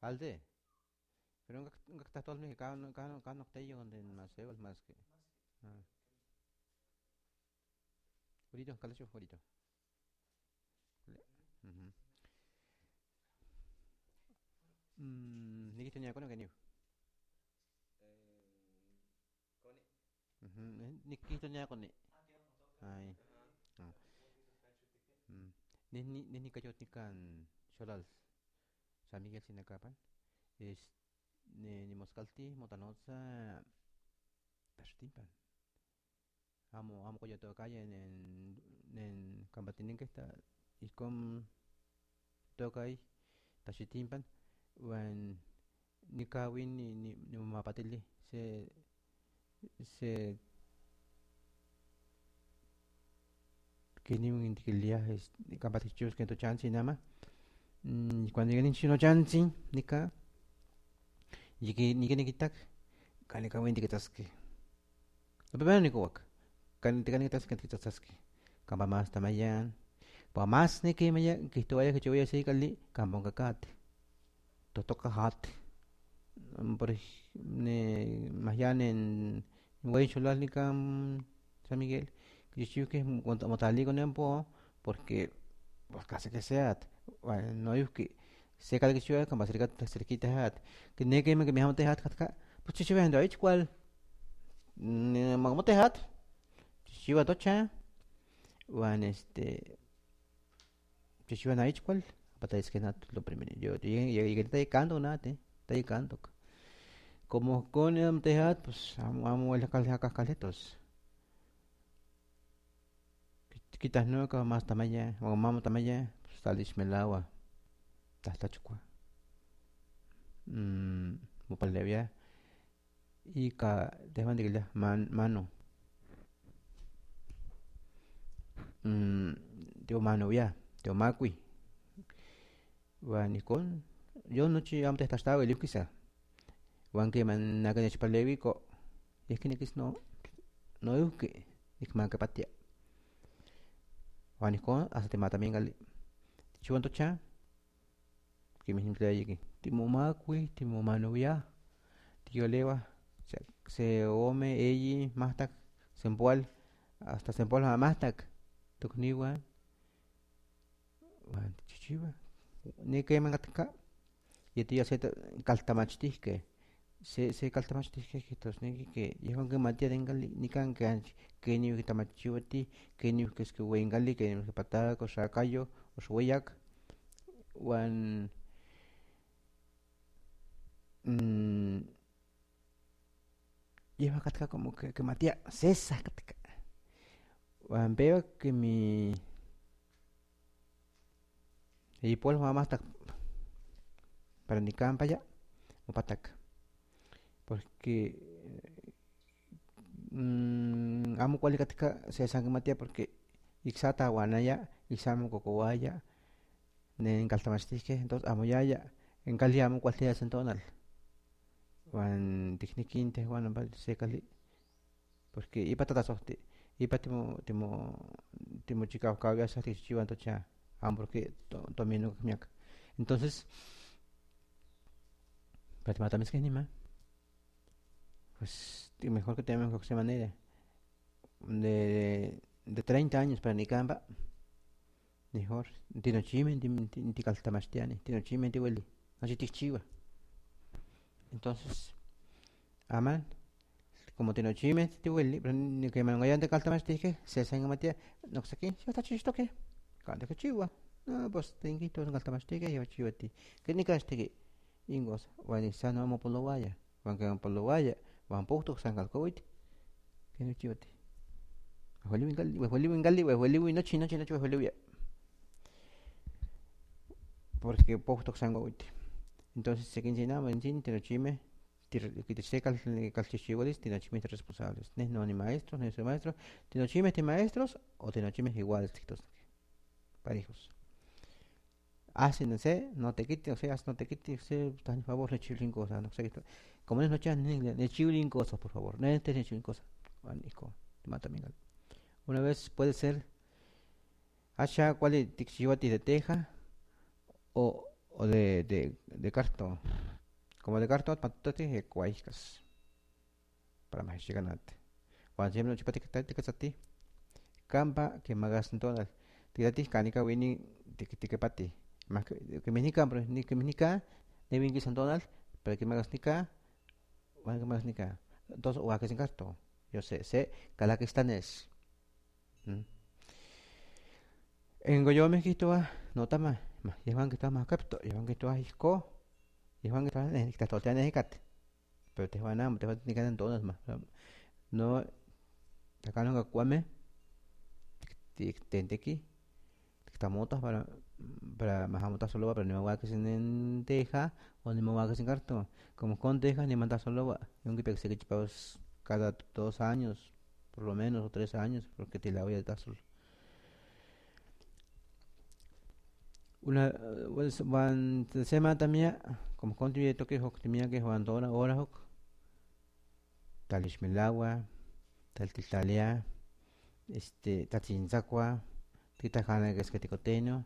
alde pero nunca está todo el mexicano cano te donde más más que ah ahorita calacho ahorita mhm niki tenía con que ni niki tenía con ni ay ah ni kayo tikan sholal San Miguel Sinacapan es ni moscalti motanoza tashtimpan amo koyo to calle en Cambatinin que está y con toca ahí tashitimpan wan ni kawin ni mapatili se que ni un indiquilia es capatichus que to chansi nama cuando llegan chino chansi nika ni kitak kani kawin dikitaski lo primero ni kuwak kani tas kan titaski kamba mas tamayan pa mas ni que maya que to vaya que yo voy a seguir kali kampong kakate totoka hat por ne mayan en Guay Cholal ni cam San Miguel que yo que motali con empo porque pues casi que sea bueno, no hay que se cada que yo como cerquita hat que ne que me hamte hat katka pues chicho vendo ich cual magmote hat chiva tocha wan chicho na ich cual pata es que nat lo primero yo llegué está nate está canto como con el teat pues amo el caletos quitas no como más tamaya o mamo tamaya pues talis melawa tasta chukwa mupalevia y ka dejan de que mano teo mano ya teo macui wan con yo no chi am te estaba el quizá wan que man naga de chipalevi ko es que ni kis no es que man que patia wan con hasta te mata mingal chuan tocha que me simple allí timo macui timo mano ya tío lewa se ome elli mastak sempual hasta sempual a mastak tukniwa wan chichiwa ni que me gatka y tío se kaltamachtihke se kaltamachtihke que tos ni que yewan que matia dengali ni kan que ni que tamachiwati que ni que es que wengali que ni que patada ko shakayo o shweyak wan lleva katka como que matia cesa katka wan veo que mi y pues mamá está para ni campa ya o patak porque amo cual katka se sang matia porque ixata wanaya ixamo kokowaya nen kaltamastike entonces amo ya en cali amo cual te sentonal wan tiknikinte wan se cali porque y patata soste y timo chica kawia sa chiwan tocha amo porque tomino miak entonces para matar mis que ni más pues mejor que tenga mejor que se manera de 30 años para ni camba mejor tino chime ti kaltamastiani tino chime ti hueli así ti chiva entonces aman como tino chime ti hueli pero ni que me vayan de kaltamastike se san matia no sé qué yo está chisto que cante que chiva no pues tengo todo kaltamastike yo chiva ti que ni castike ingos wani sano mo polo vaya wan que polo vaya wan posto san kalkoit que no chiva ti hueli wingali hueli no chino hueli porque posto sango entonces se quince nada en sin tino chime que te seca el calchichigolis tino chimes responsables no ni maestros ni maestros tino chimes de maestros o tino chimes iguales tictos parejos hacen no sé no te quites o sea no te quites tan favor de chilling cosas no sé qué como no chan ni chilling cosas por favor no te chilling cosas anico te mata mingal una vez puede ser hacha cuál de tixiwati de teja o o de cartón. Como de cartón, patote y cuaicas. Para más lleganate. Cuando siempre no chupate que te casati. Campa que magas entonces. Tirati canica winning tiki pati. Más que me ni campro, ni que me ni ca. De wingi santonal. Pero que magas ni ca. Van que magas ni ca. Entonces, o a que sin cartón. Yo sé, calaquistanes. Mm. En Goyo me quito a nota más. Llevan que está más capto. Llevan que está hisco. Llevan que está en esta totea en el cat. Pero te van a tener en todas más. No, acá no cacuame. Tente aquí. Está motas para más motas solo pero no va a que sin teja o ni me va a que sin cartón. Como con teja ni manda solo va. Yo que se que chipaos cada 2 años. Por lo menos o 3 años. Porque te la voy a dar solo. Una van semana también como contribuye toque hok también que juan dona hora hok talish milagua tal titalia tatzinzacua titajana que es que ticoteno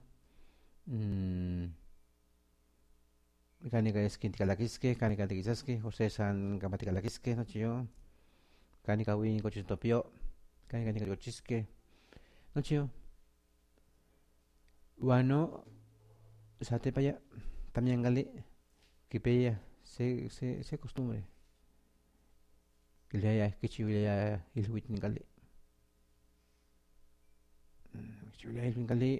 canica es que ticalaquisque canica tiquisasque José San gamaticalaquisque no chiyo canica win cochistopio canica ticochisque no chiyo bueno sate para allá también gali que pella se costumbre que le haya que chivile el huit gali chivile el gali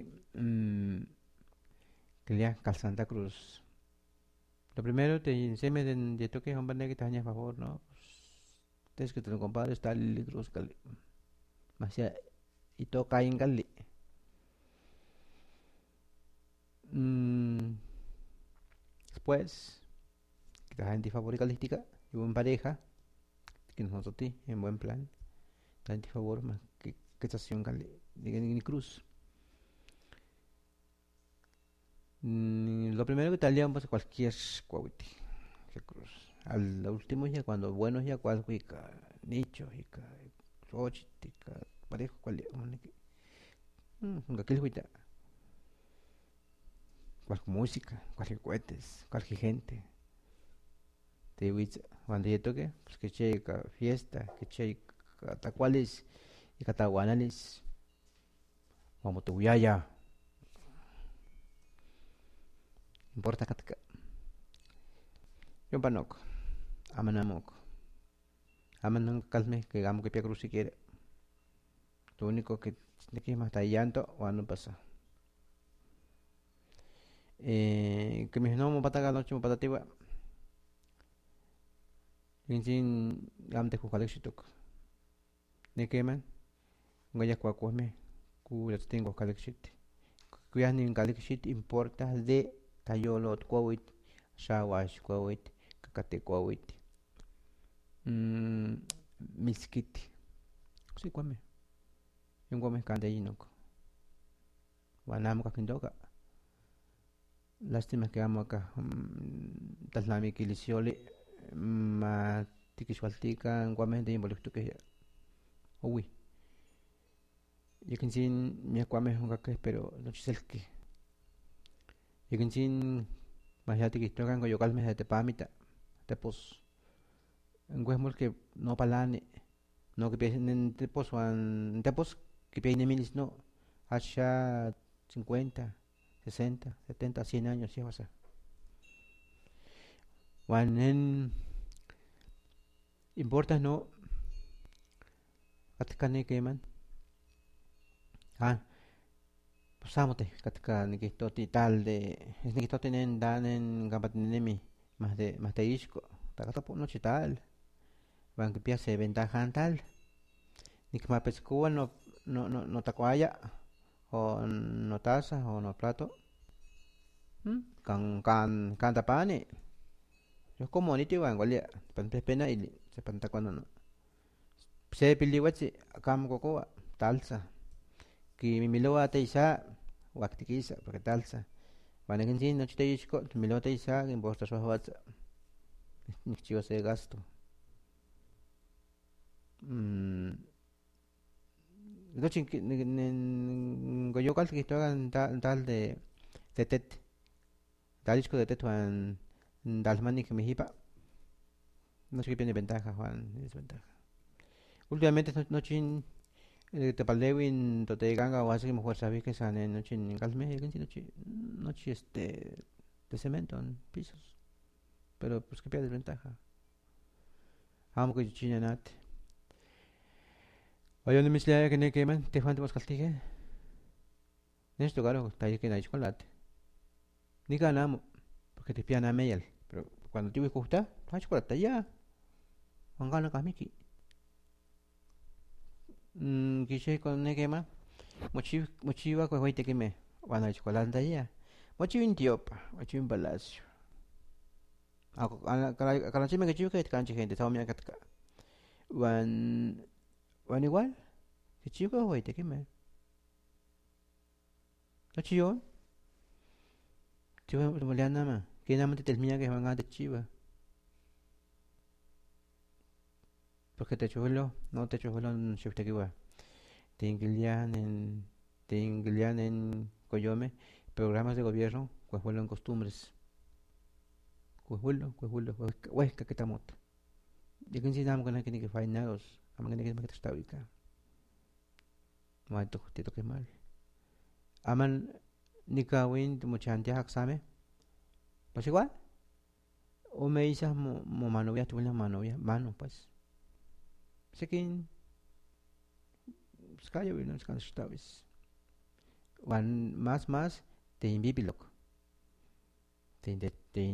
que le cal Santa Cruz. Lo primero te enseñe de toque un bande que te a favor, ¿no? Tienes que te lo compadre está el cruz gali más ya y toca en gali. Mm, Después que la gente favorita calística y en pareja que nosotros ti en buen plan la gente favor más que estación gali de cruz. Lo primero que te alian pues cualquier cuauhti que cruz. Al último ya cuando bueno ya cual huica nicho hica xochitica parejo cual aquel huita cual música cual cohetes cual gente te huicha cuando ya toque pues que checa fiesta que checa tacuales y cataguanales vamos tu ya importa katka yo panok amanamok aman nang calme que gamo que pia cruz si quiere lo único que tiene que más está llanto o no pasa que mis no mo pataga no chimo patatiwa insin gam te jukalik shitok ne keman ngaya kwa kwame ku las tengo kalik shit kuya ni kalik shit importa de tayolo kwawit shawash kwawit kakate kwawit miskit si kwame yung kwame kanda yinok wanam kakindoka lástima que amo acá taslami kilisioli ma tikixualtika guamente involucro uy yakin sin mi kwame hongake pero no chiselki yakin sin majati kistokan go yokalme de tepamita tepos ngüemol que no palane no que piensen tepos wan tepos que piensen minis no hacha 50 60 70 100 años ya pasa wan en importa no katkane keman ah pasamote katka nikistoti tal de es nikistoti nen danen gampatinemi más de isco takata po no chital van que piase ventaja tal nikma pescua no tacuaya o no taza o no plato kan tapani yo como ni tiwan golia pan pena y se panta cuando no se piliwachi kam cocoa talsa que mi miloa te isa waktikisa porque talsa van que sin no chite isco mi miloa te isa que imposta su hawatsa ni chivo se gasto no chin goyo cal que esto tal de tet Talisco de Tetuan Dalmani que me hipa. No sé qué tiene ventaja, Juan, y desventaja. Últimamente no chin te palewin to te ganga o así que mejor sabes que sale no chin calme, que no chin de cemento en pisos. Pero pues que pierde desventaja. Amo que china nat. Oye, no me sale que ne queman, te Juan te vas castigue. En este lugar está ahí que na chocolate. Ni ganamos, porque te pian a meyal. Pero cuando te voy a gustar, hay chocolate ya. Juan gana kamiki. Quise con ne quema. Mochiva con hoy te queme. Bueno, hay chocolate ya. Mochivin tiopa, mochivin palacio. Kalau cima que chivo que kan gente, sabe mi katka. Wan igual, que chivo hoy te queme. No chivo, chivo moliana ma. Que nada más te termina que van a de chiva. Porque te chulo, no te chulo en shifte que va. Te ingilian en Coyome, programas de gobierno, cuejuelo en costumbres. Cuejuelo, huesca que tamot. Y que si nada más que fainados, a más que está ubicado. Muerto, te toque mal. Aman nikawin muchantia haksame. Pues igual. O me dices mano, ya tuve la mano, pues. Sé que Sky will not establish. One más, te invibilok. Te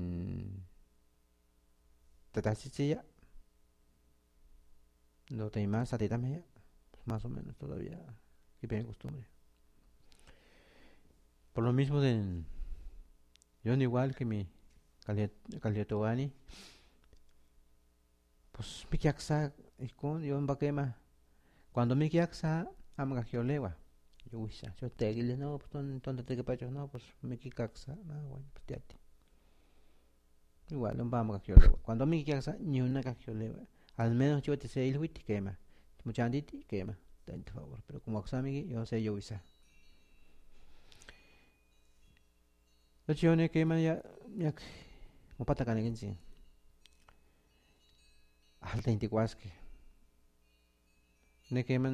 tatasiya. No te más, a ti también. Pues más o menos todavía. Que bien costumbre. Por lo mismo de. Yo no igual que mi Caliatogani. Pues mi kiaksa. Yo en Baquema. Cuando mi kiaksa, amaga lewa. Yo wisa. Yo te guile, no, pues donde te que pacho, no, pues mi kiaksa. Ah, bueno, pues ya te. Igual, no vamos a cuando mi kiaksa, ni una lewa. Al menos yo te sé el wit quema. Mucha anditi quema. Por favor. Pero como axami, yo sé yo wisa. Lo chione quema ya. Ya. Mo patakan en sí. Alta intikuaske. Ne queman.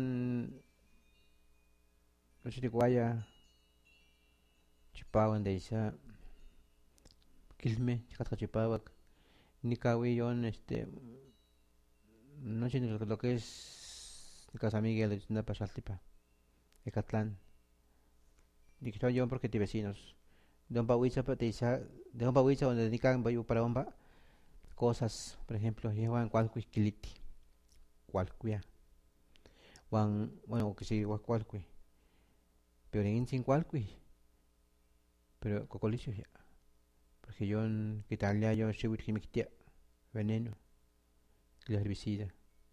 Lo chitikuaya. Chipawan de isa. Kilme. Chikatka chipawak. Ni kawi yon no sé lo que es Casa Miguel de Chinapa Saltipa, Ecatlán. Dije yo porque te vecinos. De un pahuiza, de un pahuiza donde dedican para bomba cosas, por ejemplo, llevan cualquier kiliti, cualquiera. Bueno, que sí, cualquier. Pero en sin cualquier, pero cocolicio ya. Porque yo en Italia yo shiwit quimictia, veneno, la herbicida.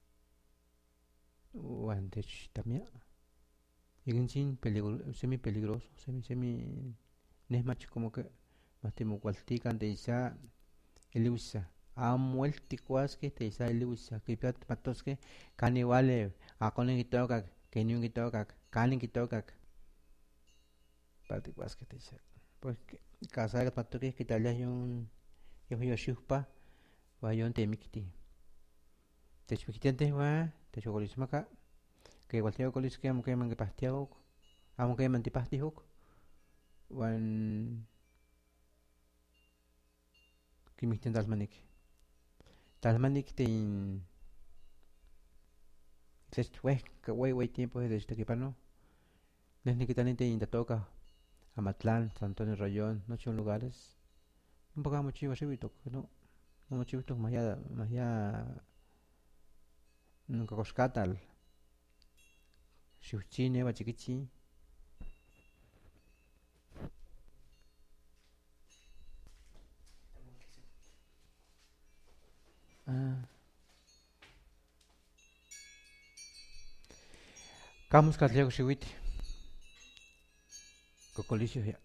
O antes también. Y en sin semi peligroso, semi nesmach como que más temo cualtican de esa elusa. A muerti que te esa elusa. Que piat patos que can igual a conen y toca que ni un toca canen y toca pati que te esa. Pues casa de pato que tal ya yo shupa va yo te mikti. Te chukiti antes va te chocolis maca que igual te colis que amo que man que pastiago amo que man te pastiago wan que mi dalmanik. Dalmanik te después que güey tiempo desde este que pano. Desde que talente in toca Amatlán, San Antonio Rayón, no son lugares. Un poco más chivo chivito, no. No chivito más ya nunca coscatal. Shuchine, bachiquichi. Ah, camus catlego chihuite. Cocolicio ya.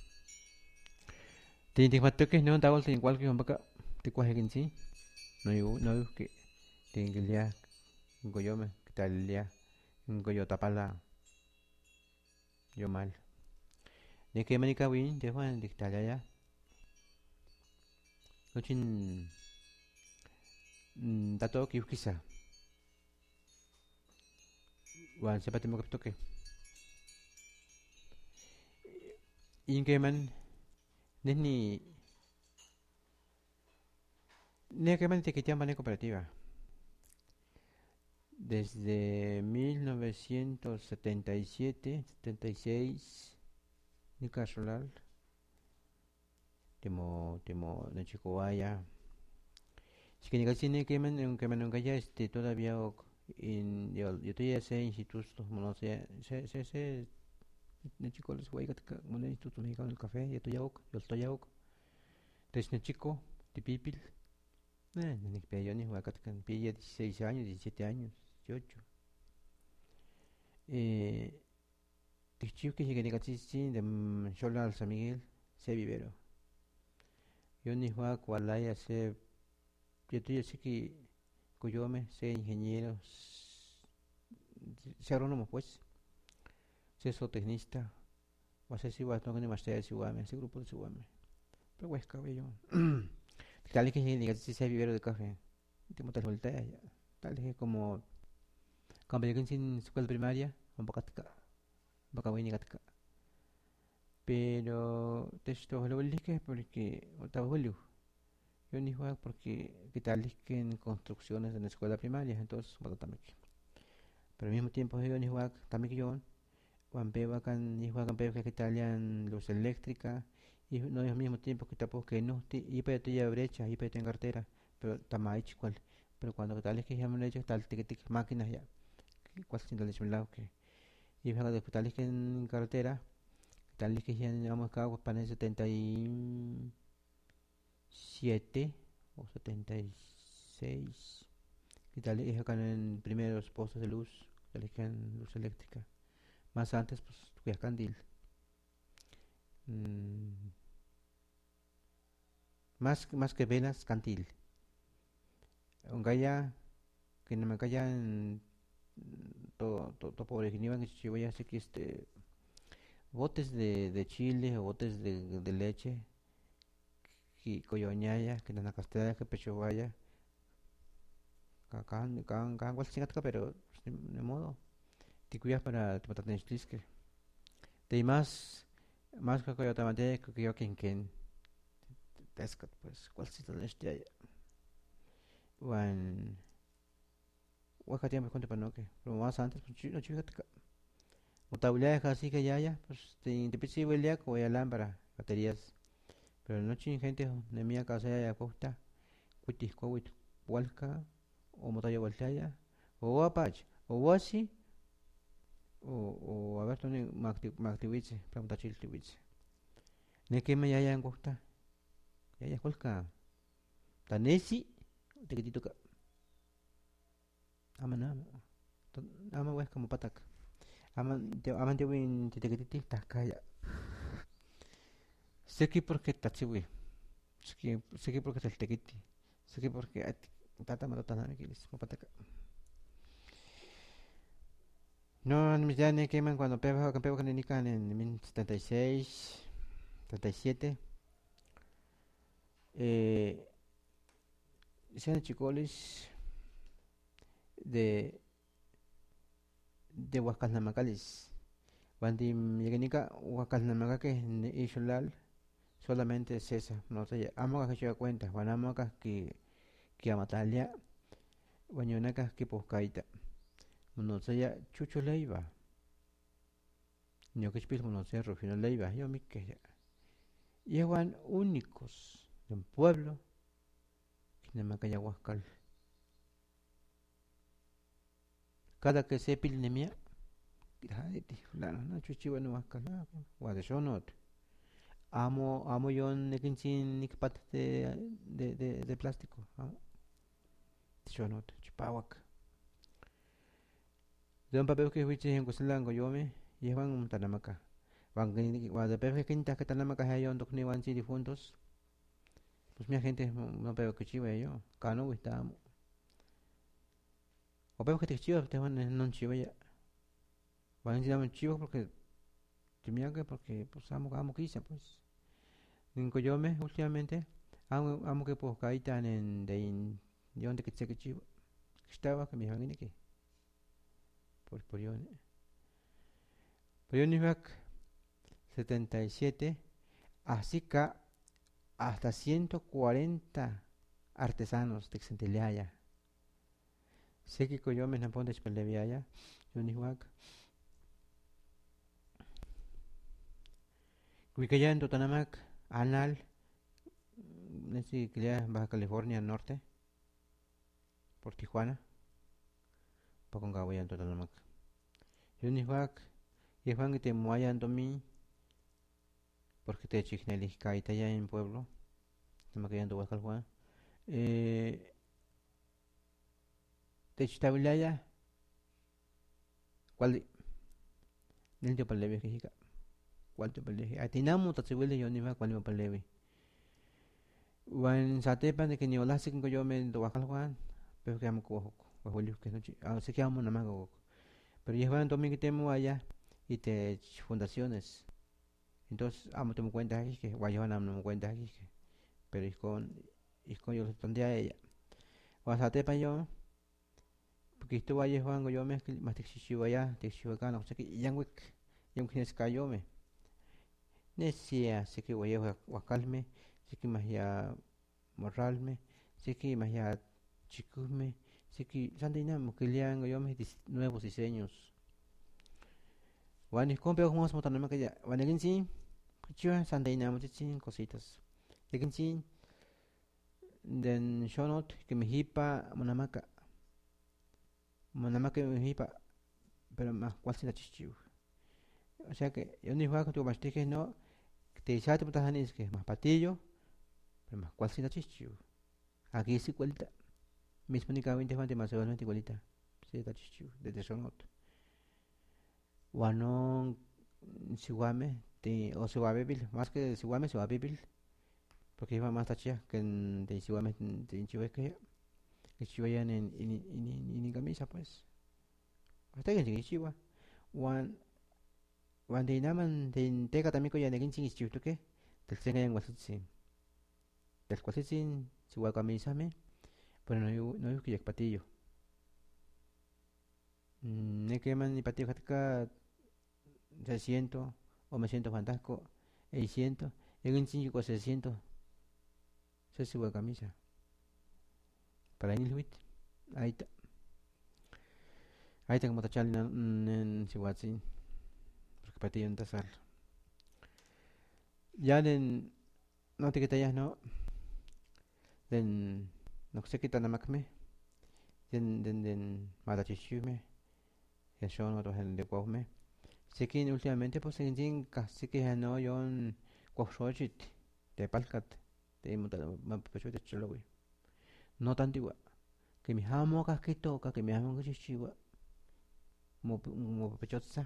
Tinti matoque no dagol tin igual que un poco te cuaje que sí. No que tingilia goyome, que tal ya. Goyo tapala yo mal. De que manica win, de Juan dictaria ya. nochin tato que quizá wan sepa temo que toque y que man ni ni que man te que llaman cooperativa desde 1977 76 ni casual temo no chico vaya si que ni casi ni que man nunca ya todavía yo estoy ese instituto no sé se ne chico les voy a un instituto mexicano del café yo estoy ya entonces ne chico de pipil ni que yo ni juega kan pilla 16 años 17 años 18 eh chico que llegué casi sin de Xola al San Miguel se vivero yo ni juega cual hay hace yo estoy así que cuyome sé ingeniero sé agrónomo pues sé zootecnista o sé si va a tener más de Sihuame ese grupo de Sihuame pero pues cabello tal que llegué casi se vivero de café tengo tal vuelta ya tal que como cuando llegué sin escuela primaria un poco baka voy ni gatka pero esto lo que porque estaba julio yo ni juego porque qué tal es que en construcciones en la escuela primaria entonces bueno también pero al mismo tiempo yo ni juego también que yo Juan Peba can ni juegan Peba que italian luz eléctrica y no al mismo tiempo que tampoco que no y para ya brecha y para en cartera pero tamay cual pero cuando tal es que ya me hecho tal tic máquinas ya cuál sin tal de un lado que y juega de tal es que en cartera tal es que ya vamos acá para el 77 o 76 y tal es acá en primeros postos de luz tal es que en luz eléctrica más antes pues fui a Candil. Mm, más que velas, cantil. Un gaya que no me calla en todo pobre que iban que voy a hacer que botes de chile o botes de leche que coyoñaya que na castella que pecho vaya can cual singatka pero pues, de modo te cuidas para te matar que te más que coyo tamate que yo quien pescat pues cual si te este wan Oaxaca tiempo cuánto para no que pero más antes pues no chica Mutabilidades así que ya, pues te pisi huele como ya lámpara, baterías, pero no chin gente de mi casa ya costa, cuitis coit, hualca, o motalla voltaya, o apach, o así, o a ver, Tony, Mactiwitze, pregunta chiltiwitze. Ne que me ya en costa, ya hualca, tanesi, te que toca, ama nada, ama hues como patak, aman te win te que tascaya, sé que porque tachiwi. Sige porque te tequiti. Sige porque tata matata na kilis mapataka. No, mis ya ne queman cuando pego que nican en 1976, 77. Eh, sean chicoles de de Huascalnamacalis. Cuando lleganica Huascalnamaca que es solamente es esa, no sé, amo que se cuenta, amo que amatalia, bañonacas que poscaita. No sé, chucho leiva. Yo que espíritu no sé, Rufino Leiva, yo me que llevan únicos de un pueblo que no me calla Huascal. Cada que se pilnemia, fulano, no chuchiwa no Huascal, guade yo no. Amo yo nekinsin nikpat de plástico, yo no, chupawak. De un papel que huiche en Cusilango yo me llevan un tanamaca. Van de pepe quintas que tanamaca hay un docni van si difuntos. Pues mi gente no veo que chiva yo, cano está. O veo que te chiva, te van en un chiva ya. Van a decir chiva porque te mira que porque pues amo quise pues. En Coyome últimamente amo que pues kaitan en de in yon de que se que chivo estaba que mi hangine que por yon ni back 77 así que hasta 140 artesanos de Xentilaya sé que yo me napon de speleviaya yon ni back Wikaya en Totanamak anal nesi que Baja California Norte por Tijuana poco en en Totanamak yon ni back y Juan que te muayan domi porque te chichneli kaita ya en pueblo no me quedan tu Juan eh te chitabilaya cuál nel yo palevi que hika cuál yo palevi atinamu tatsibule yo ni va cuál yo palevi wan satepan de que ni ola sin yo me do Juan pero que amo ko julio que no sé que amo nada más pero llevan domingo que temo allá y te fundaciones entonces amo te me cuenta aquí que guayaban no me cuenta aquí que pero es con yo donde a ella wan satepan yo porque esto vaya Juan yo me más te xixiwa ya te xixiwa acá no sé que yang que es cayó me necia sé que voy a guacalme sé que más ya morralme sé que más ya chicusme sé que sandina mo que lian yo me nuevos diseños wan y compra como vamos a que ya wan egin sí chiva sandina mo chin cositas egin sí den shonot que me hipa monamaka me hipa pero más cuál se la chichiu o sea que yo ni juego tu mastique no te echate putas anis que más patillo pero más cuál se la chichiu aquí sí cuelita mismo únicamente Juan de Macedonio igualita se la chichiu desde shonot Wanon Siwame o Siwabebil, más que Siwame, Siwabebil, porque iba más tachia que en de Siwame de Chihuahua que Chihuahua en camisa pues. Hasta que en Chihuahua. Wan wan de naman de tega también ko ya negin sin Chihuahua que del tenga en wasitsin. Del wasitsin Siwa camisa me, pero no que patillo. Ne que man ni patillo katka 600 o me siento fantástico 600 en 5 600 se sube camisa para el Luis ahí está ahí tengo que tachar en Chihuahua porque para ti un tasar ya en no te quitas no den no sé qué tan amacme den matachishume que son otros en de me sé que últimamente pues en casi que ya no yo en cuajochit de palcat de montar pecho de cholo güey no tanto igual que mi amo que toca que mi amo que chichigua mo pechotza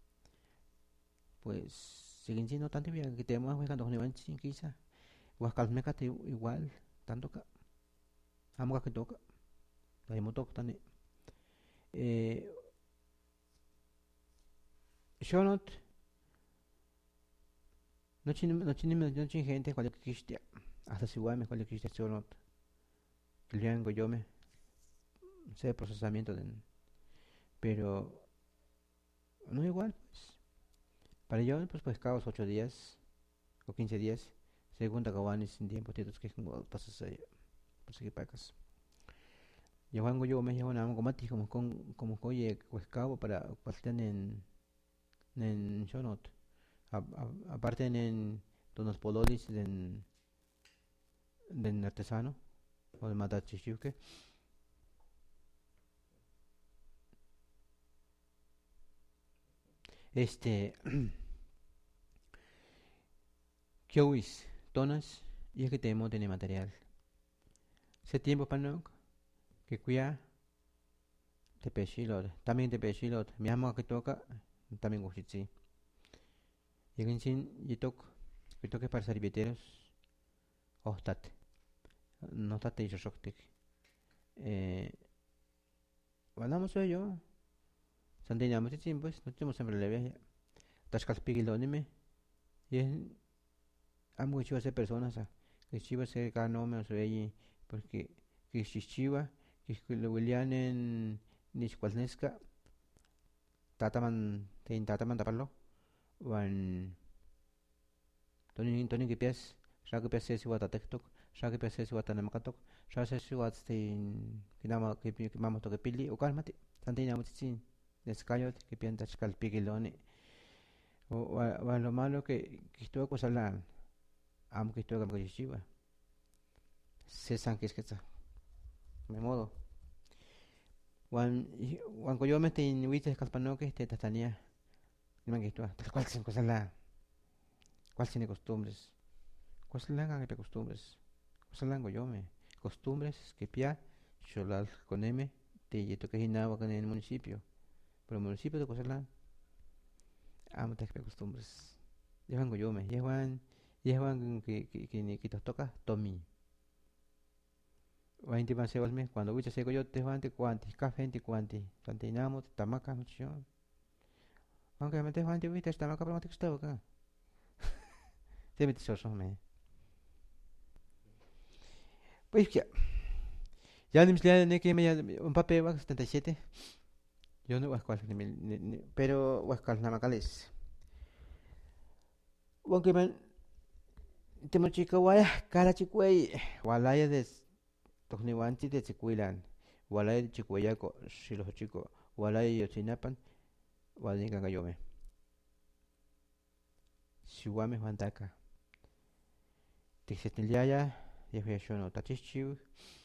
pues siguen siendo tanto bien que tenemos jugando con Iván sin quizá Huascalmeca igual tanto que amo que toca la hemos toca también eh Shonot no chin gente cual que quistia hasta si igual me cual que quistia Shonot que le hago yo me sé procesamiento de pero no igual pues para yo pues caos 8 días o 15 días según Tagawani sin tiempo tienes que pasas ahí por seguir pacas yo vengo yo me llevo una gomati como oye pues cabo para pasar en shonot aparte en donos pololis den artesano o de matachishuke este Kiowis tonas y es que tenemos tiene material ese tiempo para no que cuida te pechilot también te pechilot mi amo que toca también guchitsi y en sin y toque para serviteros hostat no tate y shoktik eh hablamos yo Sandina muchísimo pues no tenemos siempre le viaje Tashkalpigil donime y es amo que hacer personas que chiva se ganome o sea porque que chichiva que lo William en Nishkwalneska tataman tapalo wan Tony que pies shaka pies se wata tektok shaka pies se wata namakatok shaka se wata kinama que mama to que pili o calmate tantina mutsin descayot que pienta chcal pigiloni o lo malo que estuvo cosa la am que estuvo con chichiva se san que es que está me modo wan ko yo me te invite calpano que te tatania no que estuvo tal cual sin cosa la cuál tiene costumbres cuál la que costumbres cuál la yo me costumbres que pia cholal con m te yeto que hinaba con el municipio pero el municipio de Cozalán amo te costumbres llevan yo me llevan que te toca Tommy o inti man se valme cuando wicha se yo te van te cuanti café te cuanti tantinamo te tamaca mucho aunque me te van te viste tamaca pero te gustó acá te metes oso me pues ya ni me que me un papel va 77 yo no voy a cuál pero voy a cuál nada más aunque man te mo chica waya cara chicuey walaya des tokniwanti de chikuilan walaya de chikuya ko shilo chico walaya yo chinapan walin kanga yome siwame juantaka tixetiliaya yefiashono tachichiu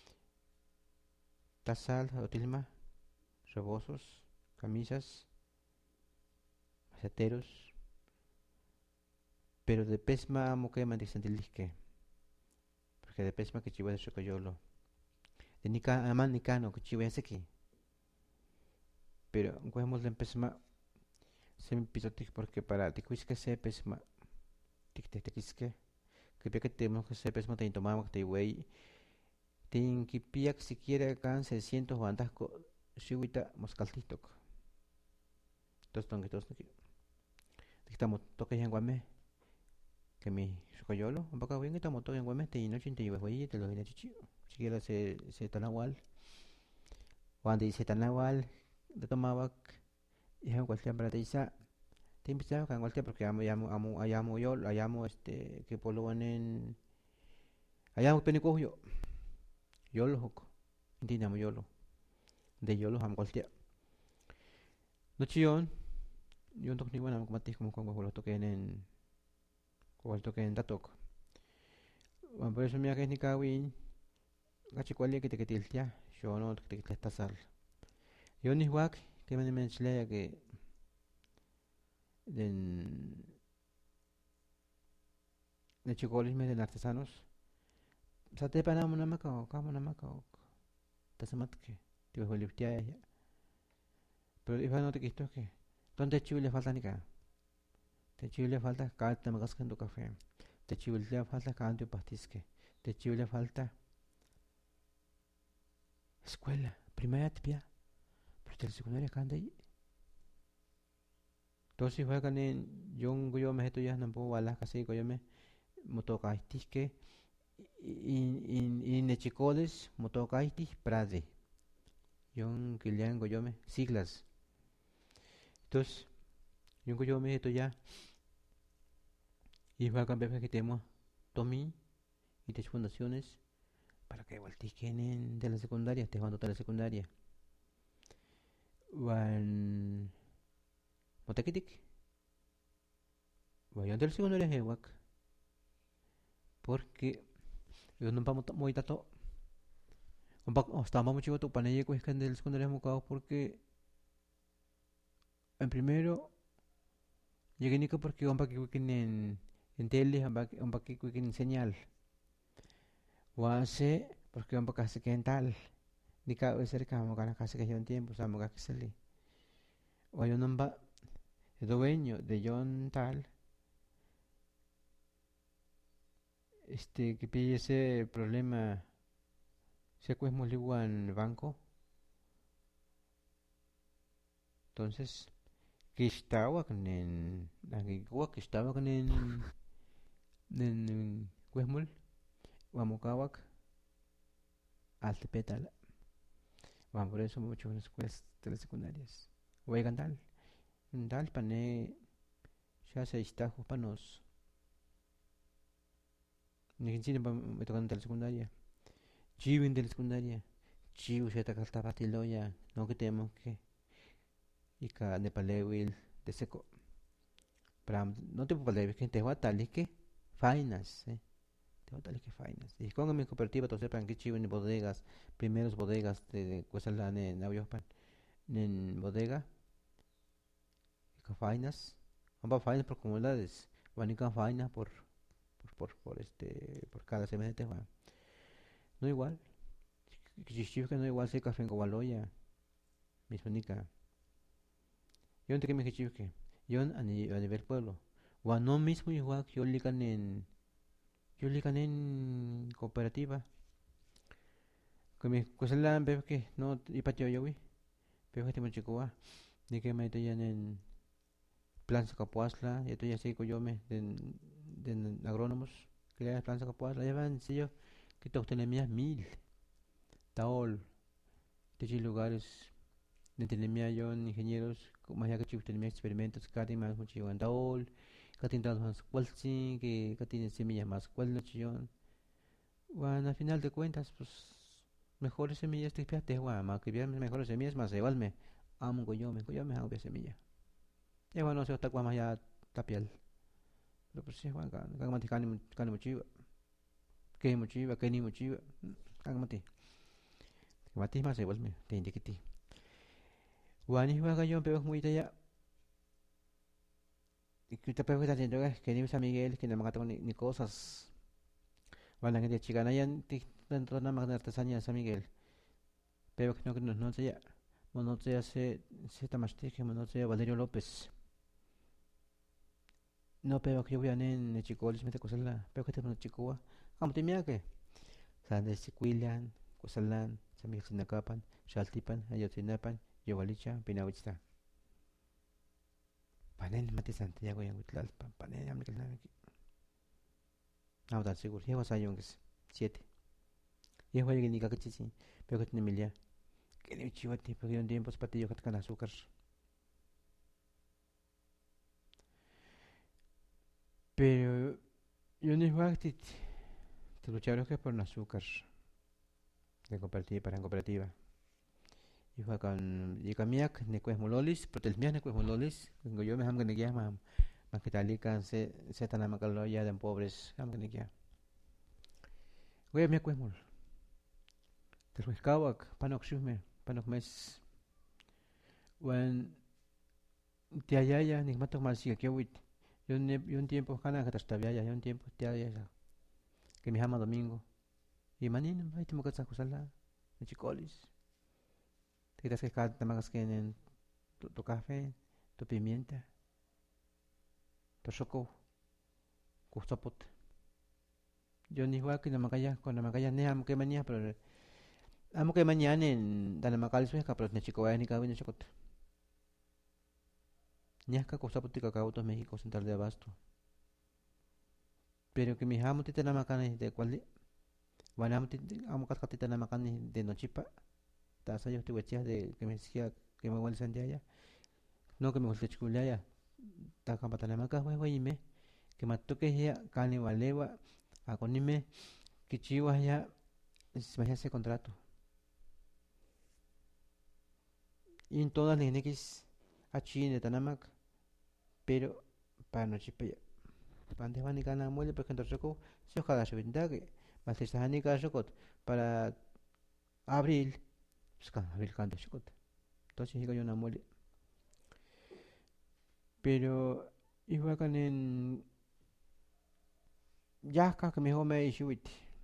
tasal otilma rebosos camisas maceteros pero de pesma moque mandisantilisque porque de pesma que chiva de chocoyolo de nika aman nikano que chiva ese aquí pero cogemos de pesma se me piso porque para ticuisque se pesma tic que pia que tenemos que se pesma te tomamos te wey tin que pia que siquiera can 600 bandas co shiwita moscaltitok entonces tongue todos aquí estamos toque en guame que mi chocoyolo un poco bien que estamos toque en guame te no chinte y wey te lo viene chichi siquiera se tanahual cuando dice tanahual de tomaba y en cualquier para te dice te empezaba con cualquier porque amo yo llamo que por lo en llamo penico yo lo joco dinamo yo lo de yo lo amo cualquier no chillón yo no toco ni bueno como matis como con lo toque en o el toque en tatok bueno por eso mira que es ni kawin gachi cual que te tiltia yo no te está sal yo ni wak que me mencioné que den de chicolisme de artesanos sa te panamo na maka kamo na maka te samat que te voy a ya pero iba no te quisto que donde chivo le falta ni ca te chivo le falta cada te magas tu café te chivo le falta cada tu pastisque te chivo le falta escuela primaria tipia pero te secundaria canda ahí entonces juegan en yo me esto ya no puedo balas casi yo me motocaitisque y nechicoles motocaitis prade yon kilian goyome siglas entonces yon goyome esto ya y va a cambiar que tenemos Tommy y tes fundaciones para que igual de la secundaria te jugando de la secundaria van motekitik vayan de la secundaria hewak porque yo no vamos muy tato estamos mucho tu panella que es que del secundaria hemos porque en primero llegué ni que porque un paquete en tele un paquete en señal o hace porque un paquete que en tal ni cada vez cerca vamos a la casa que lleva un tiempo sabemos que sale o hay un nombre el dueño de John tal que pille ese problema se cuesmo en el banco entonces que estaba con que estaba con en cuesmol Huamocáhuac, Altepetala. Bueno, por eso mucho en las escuelas telesecundarias. Huegantal, Dal pané, ya se está panos. Ni siquiera me tocan telesecundaria. Chivin telesecundaria. Chivo se está tapatiloya. No que tenemos que. Y cada nepalewil de seco. Pero no te puedo leer que te va a tal y que. Fainas, eh. Te va a tal y que fainas. Y con mi cooperativa, todos sepan que chivo en bodegas. Primeros bodegas de Cuesalan en Aviopan. En bodega. Y con fainas. Vamos a fainas por comunidades. Van y con fainas por cada semestre. No igual. Que no igual se café en Cobaloya. Misma nica. Yo no te que me que yo a nivel pueblo. O no mismo igual que yo ligan en cooperativa. Que mi cosa la veo que no y patio yo vi. Pero que te me chico va. Ni que me estoy en plan sacapuasla. Ya estoy así con yo me de agrónomos. Que le plan sacapuasla. Ya van, si yo. Que te obtiene mías mil. Taol. De lugares. De tenemia yo ingenieros. Como ya que chico tenía experimentos. Cada más mucho en taol. Katin tal más cualzi que katin semillas más cual no chillón. Bueno, al final de cuentas, pues mejores semillas te fíjate, guau, más que bien mejores semillas más igual me amo yo me hago de semilla. Y bueno, se está más ya tapial. Pero pues sí, bueno, kan mati kan mochiva, que ni mochiva, kan mati más igual me te indiquiti. Bueno, y juega yo pero muy ya y que te pego que ni San Miguel que no me gato ni cosas. Bueno, que de chicana ya dentro de la magna artesanía de San Miguel. Pero que no sé ya. Bueno, no sé se tamastique, no sé Valerio López. No, pero que yo voy a en chicolis, me te cosas la. Pero que te pones chicoa. Amo te mira que. Sande Siquilian, Cosalan, Samir Sinacapan, Shaltipan, Ayotzinapan, Yovalicha, Pinawichta. Panen, Mati Santiago, Yanguitlalpan, Panen, Amnikalnaki. No, tan seguro. Llevo sayongues. 7. Llevo alguien ni cacachichi. Pero que tiene milia. Que ni chivati, porque yo un tiempo es patillo que te azúcar. Pero yo no iba a te lucharon que por un azúcar. De cooperativa para en cooperativa. Y fue con y kamiak ne kues mololis, pero el mías ne kues mololis, tengo yo me ham que ya más que tal y can se tan amacalo ya de pobres ham que ya. Güey me kues mol. Te kues kawak panok shume, panok mes. Wen te ayaya ni mato mal sigue que wit. Yo un tiempo kana que hasta ya yo un tiempo te ayaya que mi jama domingo. Y manin ahí te mo katsa kusala. Ni chicolis. Te quitas que cada tamagas que en tu café, tu pimienta, tu choco, kustapot. Yo ni igual que namakaya con namakaya ne amo que mañana pero amo que mañana en danamakal sueca pero ne chico ni cabe ni chocot ni acá cosa putica cautos México Central de Abasto pero que mi amo tita namakane de cual bueno amo cascatita namakane de nochipa tasa yo te wechia de que me decía que me vuelve sanjaya no que me vuelve chiculaya ta campata namaka güey me que mató que ya cani valewa aconime que chiva ya se vaya ese contrato y en todas las NX H de Tanamak pero para no chipaya antes van y ganan muele porque entonces se ojalá se venda que más se está ni cada chocot para abril pues cada abril canta chocot entonces llega yo una muele pero igual que en ya que mejor me ishuit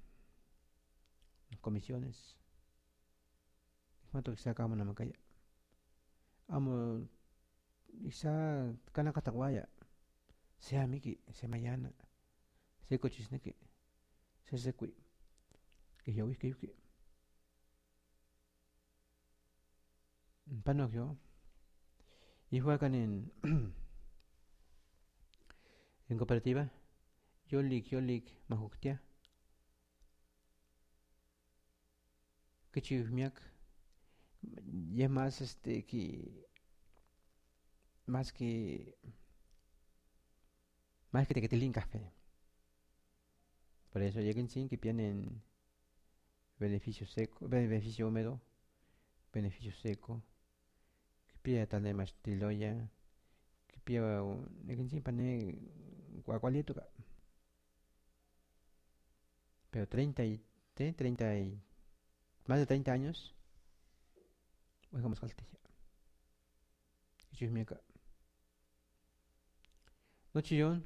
comisiones cuánto que sacamos na macaya amo isa kana kataguaya sea miki se mañana se cochisne que se cui que yo que pano yo igual que en cooperativa yo lik majuktia que chivmiak, y es más, más que, más que te que café. Por eso llegan sin que tienen beneficio seco, beneficio húmedo, beneficio seco, que pide tal de más tiloya, que pide, llegan sin pane, guacualito, pero 30 y, más de 30 años, dejamos calte, que chivmiak, no chillón,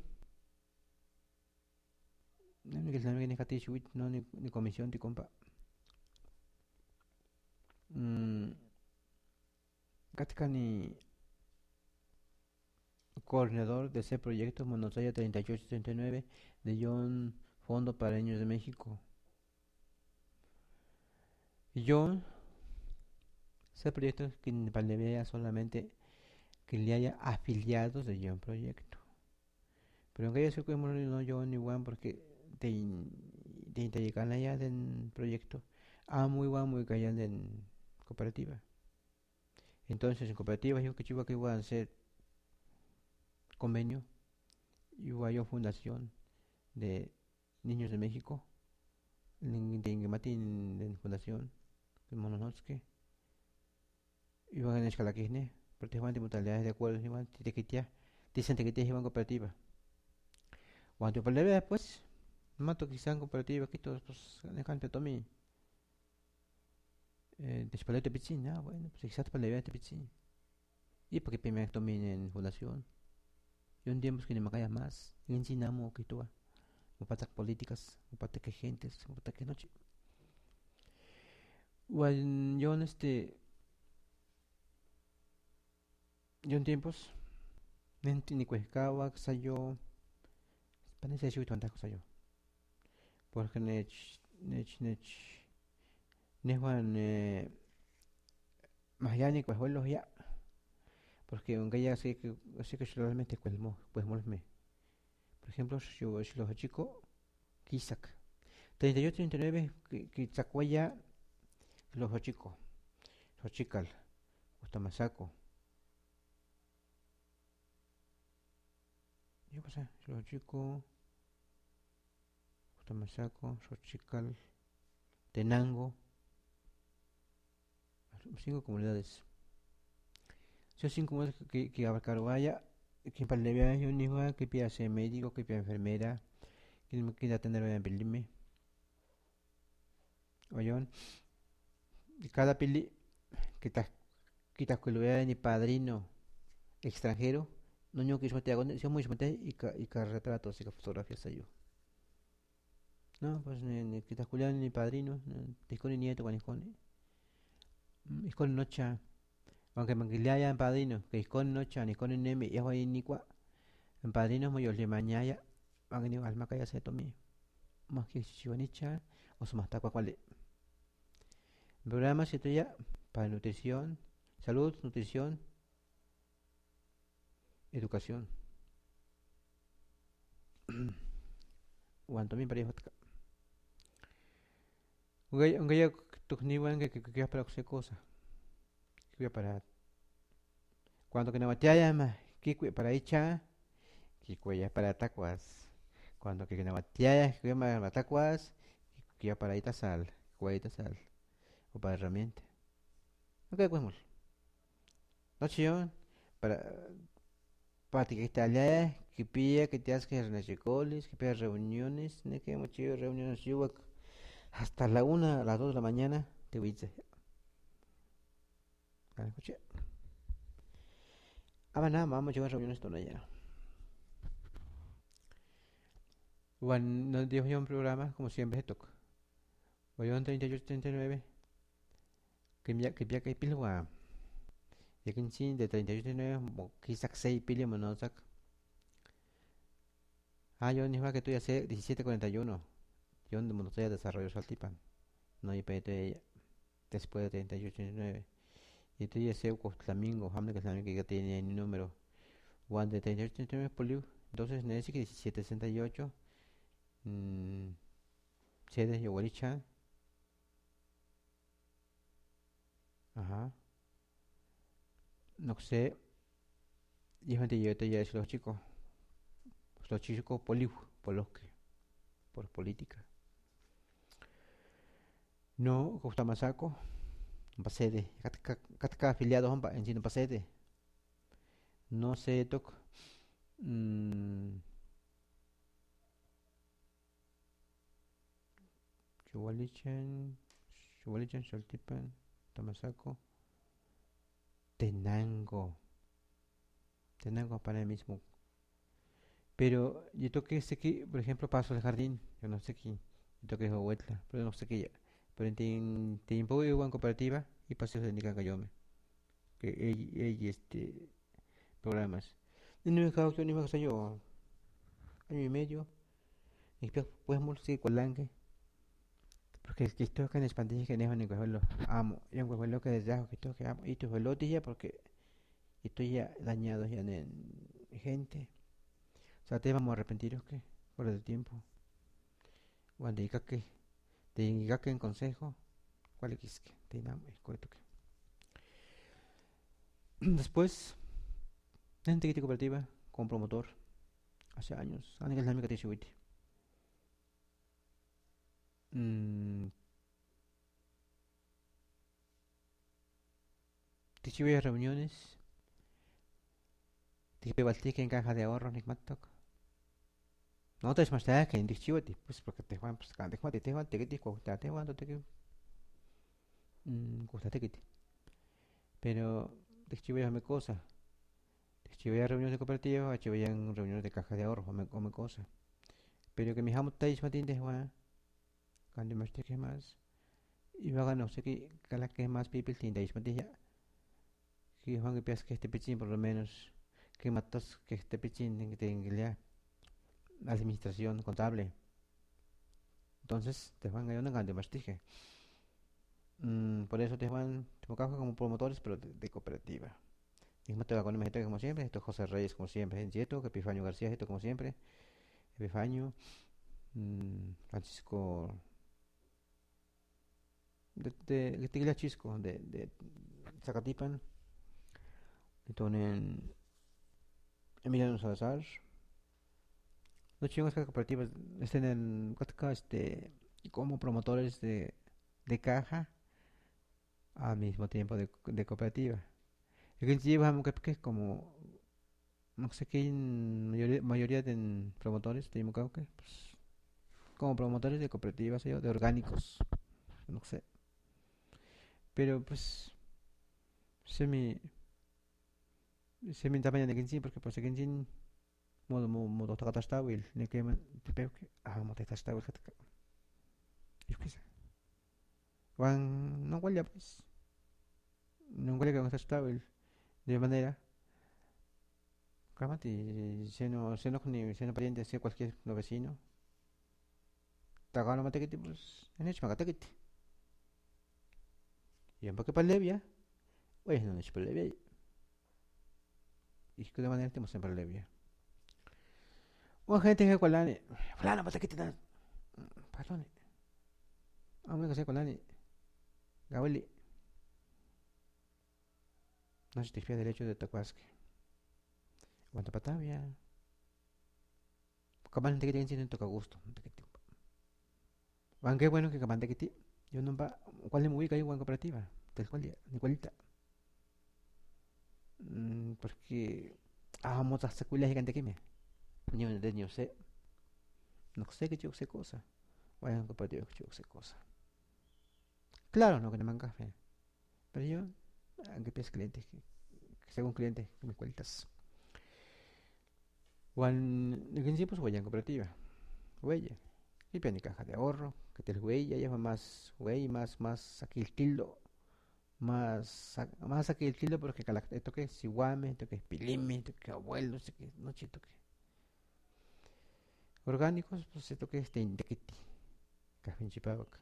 no ni que se me viene cati chuit, no ni comisión, ti compa. Katka ni coordinador de ese proyecto Monosaya 3839 de John Fondo para Niños de México. Y John, ese proyecto que le vea solamente que le haya afiliados de John Proyecto. Pero aunque yo sé que no John igual porque te llegan allá del proyecto, muy igual muy callan en cooperativa. Entonces en cooperativa yo que chiva que iban a hacer convenio y hubo fundación de Niños de México de Ingematin en fundación de Mononotsky iban en escalaquisne participantes de modalidades de acuerdo iban titequitia dicen que iban cooperativa cuando por leve pues mato quizá en cooperativa aquí todos pues en el tomi despalete pichín bueno pues quizás para leve pichín y porque primero tomi en fundación y un tiempo que ni me calla más y en China mo que tú patak políticas patak que gentes patak que noche bueno yo en yo en tiempos ni cuescaba sayo parece que tanta cosa yo porque nech nejuan más ya ni cuescuelos ya porque aunque ya sé que realmente pues molme por ejemplo si los chicos kisak 38 39 que sacó ya los chicos los chicas Ustamasaco yo pasa los chicos Ustamasaco los chicas Tenango 5 comunidades son 5 comunidades que abarcaron vaya que para le vea yo ni que pida ser médico que pida enfermera que me queda atender en pelime oyon y cada pili que que lo vea ni padrino extranjero no yo que te hago si muy y que retratos y que fotografías yo no pues ni que ni padrino ni con ni nieto con nocha aunque me haya en padrino que con nocha ni con neme y hoy ni cua en padrino muy ole mañana van a ni alma que ya se tome más que si van a o su más tacua cual programa si ya para nutrición salud nutrición educación cuanto mi pareja aunque ya tu ni van que para hacer cosas que para cuando que no te haya más que para echar que cuya para tacuas cuando que no te haya que para tacuas que para ita sal cueta sal o para herramienta ok pues noche para que te allá que pilla que te hagas que que pida reuniones ne que hemos hecho reuniones yo hasta la 1 a las 2 de la mañana te voy a decir nada vamos a llevar reuniones todo allá bueno nos dio un programa como siempre toca voy a 38 39 que ya que pilwa ya que sin de 38 39 quizás 6 pili monosak yo ni que tú ya sé 17:41 yo donde monosak desarrollo saltipan no hay PT después de 38 39 y tú ya sé flamingo hamle que también que ya tiene el número one de 38 39 poliu entonces necesito que 1768 sede yo Ajá. No sé, y gente yo te ya es los chicos por los que, por política. No, gusta masaco, un pasede, katka afiliado homba, en chino pasede. No sé, toc, mm, chuvalichan, chuvalichan, soltipan, tamasaco, tenango, tenango para el mismo. Pero yo toqué sé que, por ejemplo, paso el jardín, yo no sé qué, yo toqué huetla, pero no sé qué ya. Pero en tiempo vivo en cooperativa y pasé de Nicacayome, que ella programas. Y no me dejaba que ni me yo, año y medio, y después podemos seguir con langue. Porque es que esto que en España que no es un lo amo, y un lo que desde abajo que esto que amo, y tu lo ya porque estoy ya dañado ya en gente. O sea, te vamos a arrepentir que por el tiempo. Cuando diga que te diga que en consejo, cuál es que te damos el correcto que. Después, gente que cooperativa con promotor hace años, años que es la misma que te mm, te chivo reuniones, te chivo en caja de ahorro, ni matok. No te es más que en chivo, pues porque te juegan, pues cada te juegan, te que te juegan, te que gusta te que. Pero te chivo ya me cosa. Te chivo ya reuniones de cooperativa, chivo ya en reuniones de caja de ahorro, o me cosa. Pero que mi jamo te es más de juegan, cuando más te que más. Y luego no sé qué, cada que más people tiene es más de ya. Que Juan que piensas que este pichín por lo menos que matas que este pichín que tenga ya administración contable. Entonces te van a ir una de mastige. Por eso te van, te buscas como promotores, pero de cooperativa. Mismo te va con el gente como siempre, esto es José Reyes como siempre, en Yeto, que Epifanio García, esto como siempre, Epifanio, Francisco de Tigla Chisco, de Zacatipan, entonces Emiliano Salazar, los chingos que cooperativas estén en Cuatca, como promotores de caja al mismo tiempo de cooperativa. El que lleva que es como no sé qué mayoría de promotores de Imucauque, pues como promotores de cooperativas, yo, de orgánicos, no sé. Pero pues semi semi tamaño de Genshin porque pues Genshin modo takata stawil, ne que te veo que mo te stawil que yo qué sé. Juan no huele pues no huele que está stawil de manera Kamati, se no ni se no pariente, sea cualquier no vecino. Tagano mate que pues en hecho magata que y en porque palevia, pues no es palevia y que de manera tenemos en palevia. Una gente que colane, fulano mate que te da, perdone, hombre que se colane, gabeli, no se te fía derecho de tacuasque. Cuánto patavia, capaz de que te toca gusto, van qué bueno que capaz de que te, yo no va, cuál es muy ubica ahí en cooperativa, tal cual, ni cualita. Porque, vamos a secuelas gigante que me, niño de niño sé, no sé que yo sé cosa, vayan cooperativa que yo sé cosa. Claro, no que no me café, pero yo, aunque pienso clientes, que según clientes, que me cuentas. Juan, en principio, pues huella en cooperativa, huella. Y pone caja de ahorro, que te huella, lleva más, huella, más aquí el tildo, más aquí el tildo, porque esto que es siguame, esto que es pilime, esto que abuelo, esto que no chito que. Orgánicos, pues esto que es de indequiti, café en chipabac.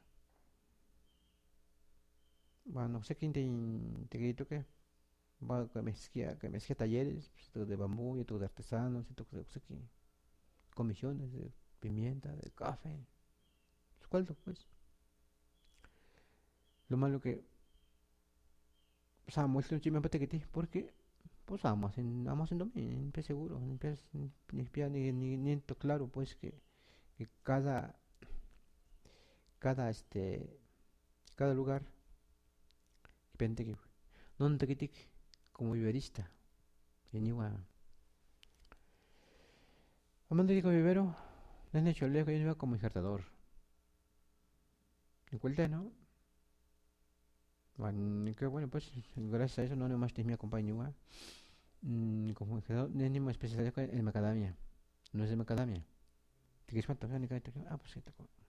Bueno, no sé quién te integrito que. Bueno, que mezcla talleres, pues, esto de bambú, y esto de artesanos, esto que no sé qué. Comisiones de pimienta, de café. ¿Cuál pues? Lo malo que amo el chime patequiti porque pues amo en dominio, ni pie seguro, ni en claro pues que cada cada lugar depende que no te quitic como viverista en igual amando digo vivero desde chole que iba como injertador en cuenta no bueno, que bueno pues gracias a eso no nomás te me acompañó como injertador ni más especialidad en macadamia no es de macadamia te quieres matar ah pues sí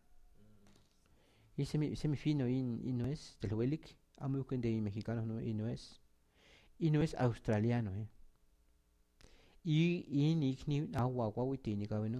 y semi fino y no es del Wellick amo que de mexicanos no y no es australiano y ni agua agua y tiene que haber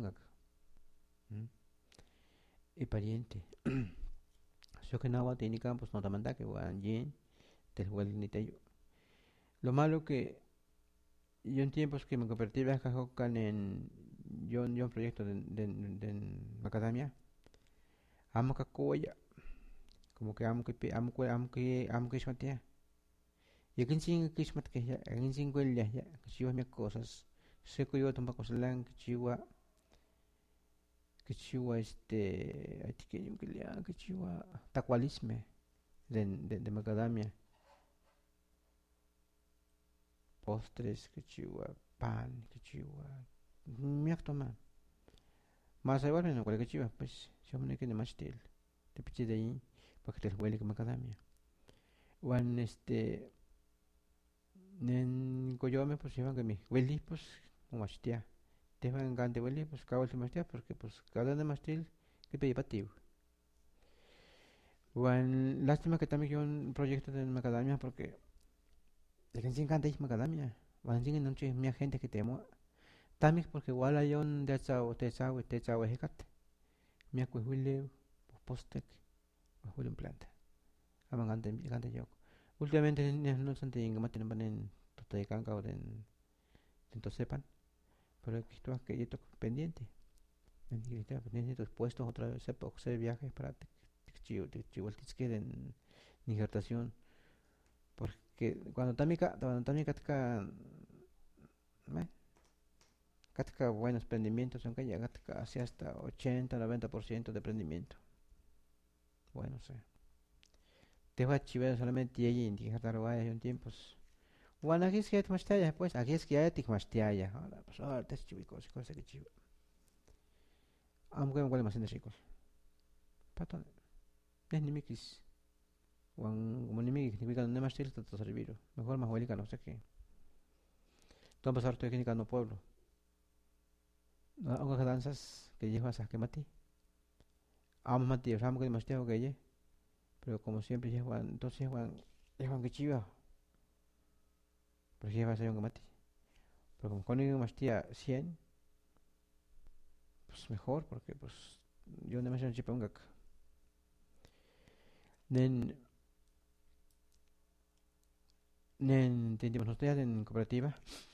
y pariente yo que no agua tiene pues no te manda que van yin del Wellick ni te yo lo malo que yo en tiempos que me convertí en Cajocan en yo un proyecto de macadamia amo que coya como que amo que ismatea y aquí sin que ismat que ya aquí sin que ya que chiva mis cosas sé que yo tampoco se lan que chiva aquí que yo que le que chiva tacualisme de macadamia postres que chiva pan que chiva mi toma más igual no cual que chiva pues yo me quedé más te piché de ahí para que te huele que macadamia Juan nen coyome pues iban que mi hueli pues como hostia te van gante hueli pues cabo el mastia porque pues cada de mastil que pedí para ti Juan lástima que también yo un proyecto de macadamia porque de que sí encanta es macadamia Juan sin noche mi gente que temo también porque igual hay un de te chao ejecate mi acuerdo postek huele un planta aman gante yo últimamente no son te inga maten panen tota de canca o de sepan pero esto es que yo estoy pendiente necesito pendiente puestos otra vez se viajes para te chivo el tisque de injertación porque cuando también catka buenos prendimientos aunque ya catka hacia hasta 80-90% de prendimiento bueno sé te va a chivar solamente y injertar guay un tiempo bueno aquí es que ya te más pues aquí es que ya te más ahora pues ahora te chivicos y cosas que chivo aunque me huele más en ricos pato es ni mikis como ni mikis ni mikis no más chile te servir mejor más huele no sé qué tú pasar tu técnica no pueblo aunque danzas que llevas a que mati amo mati amo que más que ye pero como siempre llevan entonces llevan que chiva pero llevas a un que mati pero como con más tía 100 pues mejor porque pues yo no me siento chipa un gak nen nen tenemos nosotros en cooperativa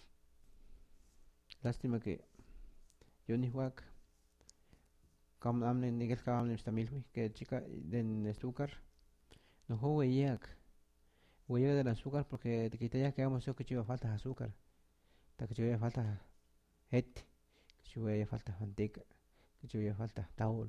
lástima que yo ni juega kam amne nigel kam amne stamilwi que chica den azúcar no juego huella del azúcar porque te quita ya que vamos yo que chiva falta azúcar ta que chiva falta et que chiva falta manteca que chiva falta taol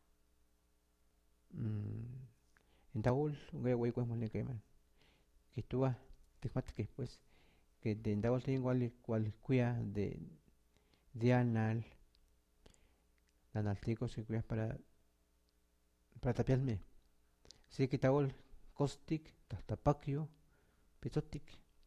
en taol güey pues mole que man que tú te mate que pues que de en taol tiene igual cuya de analtico se cuya para tapiarme sí que taol caustic tapaquio pizotic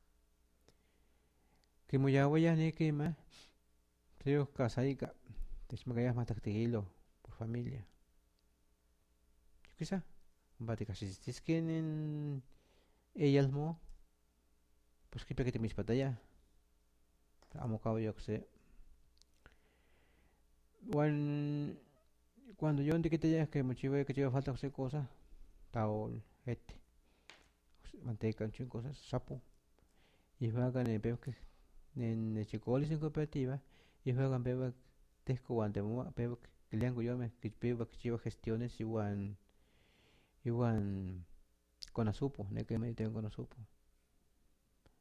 que muy ya ni que más creo casaica te me más tranquilo por familia yo quizá bate casi si es que en ellas mo pues que pequete mis patalla amo cabo yo que sé Wan- cuando yo entiquete ya que me chive que lleva falta hacer cosas taol este manteca un cosas sapo y juegan en peo que en el chicolis en cooperativa y juegan peo tesco guante peo que le hago yo me que peo que lleva gestiones igual con asupo ne que me tengo con asupo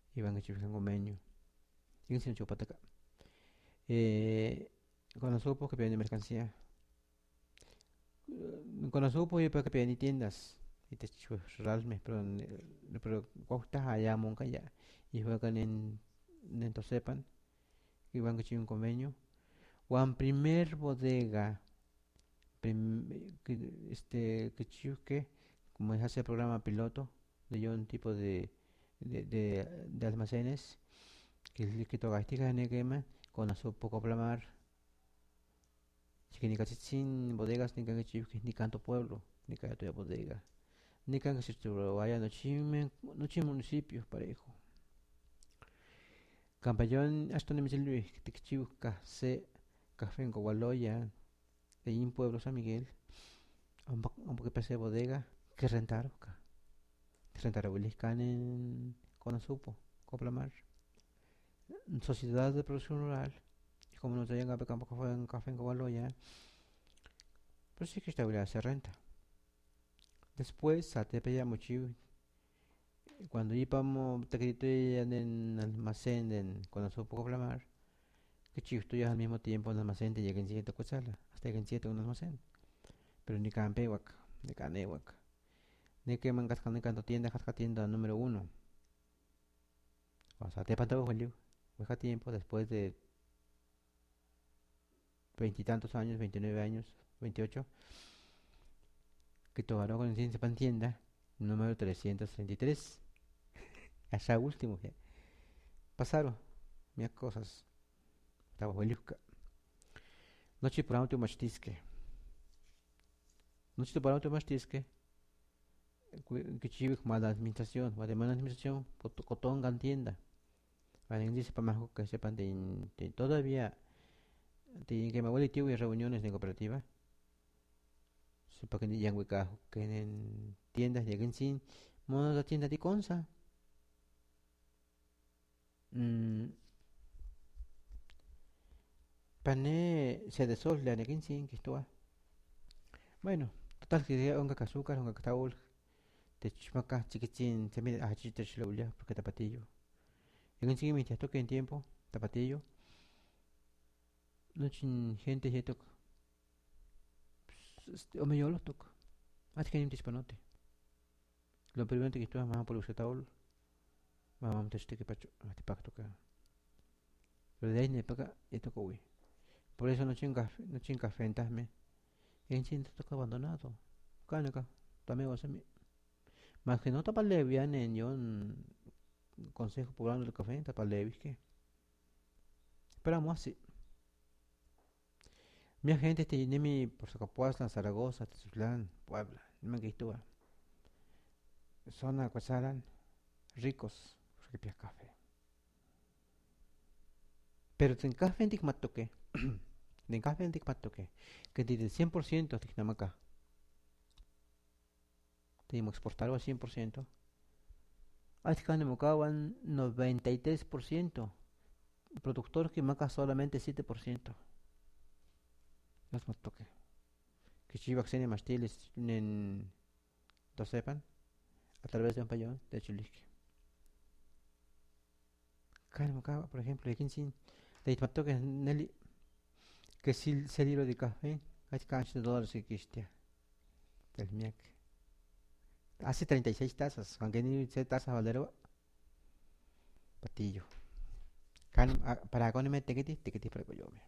iban que chivikan convenio y sin chupataca eh, cuando supo que pedían mercancía cuando supo yo que pedían tiendas y te realme pero cuesta allá monca ya y juegan en entonces sepan iban que chivikan convenio Juan primer bodega que chiuque como es hace programa piloto de yo un tipo de almacenes que to gastica en quema con a su poco plamar que ni casi sin bodegas ni que chiuque ni canto pueblo ni que tu bodega ni que se vaya no chime municipios parejo Campallón hasta no me sirve que chiuca se café en Cogualoya de un pueblo San Miguel un poco de bodega que rentaron Rentarowiliscan en Conasupo, Coplamar, Sociedad de Producción Rural, y como no tenían campo café en Cobaloya, pues sí que estabilidad se renta. Después, a Tepeya Mochiu, cuando íbamos te en almacén en Conasupo, Coplamar, que chivo estudias al mismo tiempo en almacén, te lleguen siete cosas, hasta lleguen siete un almacén, pero ni campehuac, ni canehuac, ni que mangas con canto tienda, jasca tienda número uno. O sea, te pantalla Julio, deja tiempo después de veintitantos años, 29 años, 28, que tomaron con ciencia tienda número 333. Allá último, ya. Pasaron, mis cosas. Estaba huelusca. Noche por auto machtisque. Noche por auto machtisque. Que chive como la administración, o además la administración, cotón gan tienda. Para que dice para más que sepan todavía, de que me abuelo y tío y reuniones de cooperativa. Sepa que ni yanguica, que en tiendas lleguen sin mono la tienda de consa. Mm, Pané se desolda en el sin que esto. Bueno, total que ya onga azúcar, onga taul, te chmaca chiquitín, se mide a chiste chluya porque tapatillo. En sí me toque en tiempo, tapatillo. No chin gente je toc. O me yo lo toc. Haz que ni dispanote. Lo primero que esto más por usted taul, mamá te este que pacho, te pacto que. Pero de ahí ne paga y toco uy. Por eso no chin café entasme. En chin te toca abandonado. Cánica, también vas a mí. Más que no taparle bien en yo consejo poblano del café, taparle que. Esperamos así. Mi gente tiene mi por Zacapuazla, Zaragoza, Tezuzlán, Puebla, no me quitúa. Zona Cuazalan, ricos, ripia café. Pero ten café en toque. Den café en toque. Que desde 100% de Namaca. Tenemos exportarlo al 100%. Hasta que mocaban 93%. Productor que maca solamente 7%. No es más toque. Que Chivax tiene mastiles en lo sepan a través de un payón de Chulique. Carne mocaba, por ejemplo, de 15 de toque Nelly que si se libro de café hay cash de dólares que quistia del miak. Hace 36 tazas, aunque ni se taza valero patillo. Para con me tequiti para coyome.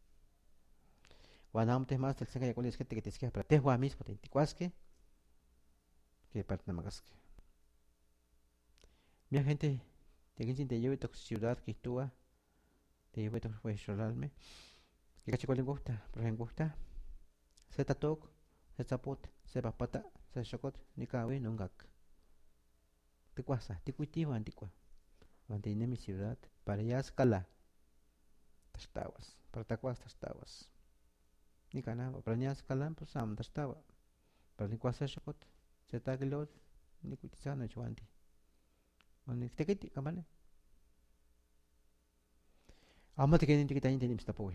Guanam te más del senga ya cuál es que te esquia para te juega mismo te cuasque que parte de magasque. Mi gente de 15 te lleve tu ciudad que actúa te lleve tu pues rolarme. Que cacho cuál le gusta, por ejemplo gusta. Se tatok, se zapot, se papata, se chocot, ni cabe nongak. Te cuasa, te cultivo antigua. Mantiene mi ciudad para allá escala. Tastawas, para tacuas tastawas. Ni canaba, para allá escala, pues sam tastawa. Para ni cuasa chocot, se tagilot, ni cuitizano chuanti. Ni te quiti, camale. Amo te quedin te quitain te nimsta poe.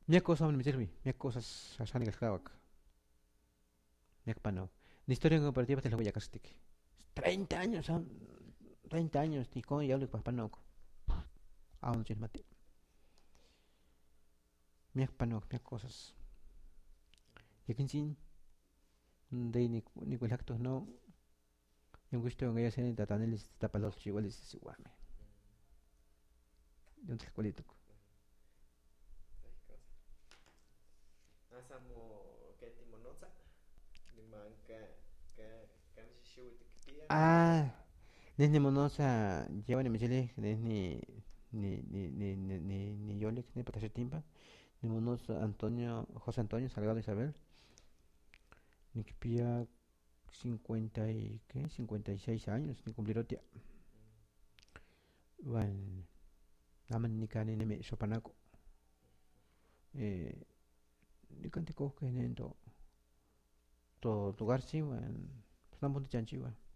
Miak cosas me sirve, miak cosas asani kalkawak, miak pano. Ni historia cooperativa te lo voy a castic. 30 años, 30 años, ni con ya lo panoco. Aún no mate. Miak pano, miak cosas. Yakin sin, de ni cuel acto no. Yung gusto yung gaya sin tatanelis tapalos chiwalis si wame. Yung tlakualito ko. Asamo Ketimonotza, Limanca, Kanishiwitikpia, Ah, desde monosa lleva ni michele, ni yolik, ni patashe timpa, ni monosa Antonio, José Antonio Salgado Isabel, ni que pilla 50 y, ¿qué? 56 años, ni cumplirá tía. Bueno, naman ni kani ni me sopanaco. Ni cantico que en to lugar sí, bueno, pues no punto chanchiwa.